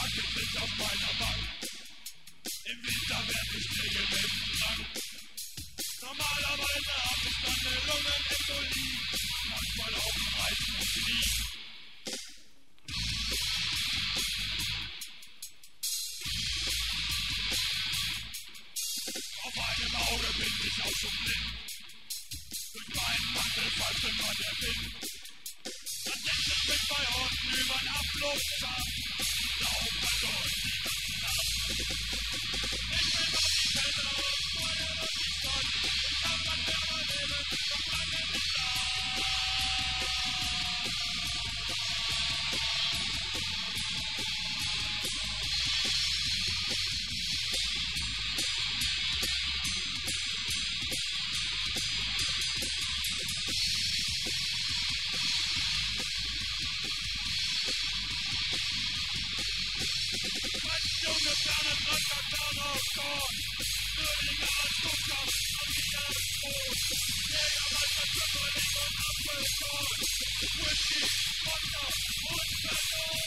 wartet nicht auf meiner Bank. Im Winter werd ich regelmäßig krank. Normalerweise hab ich dann eine Lungenembolie, manchmal auch ein reißendes Knie. Auf einem Auge bin ich auch schon blind. Durch meinen Mantel pfeift immer der Wind. Dann setzt es mich bei unten übern Abflussschacht. Laufe durch die ganze Nacht. Ich bin auf die Kälte und Feuer und die Sonne. Ich kann mein Leben leben, doch lange nicht da. Junge, kleine Trecker, kleiner Korn. Fröhlinger als Zucker, Familie als Brot. Jägermeister, Kümmerling und Apfelkorn. Whisky, Wodka und Beton.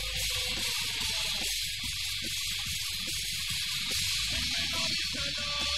Ich bin auf die Keller.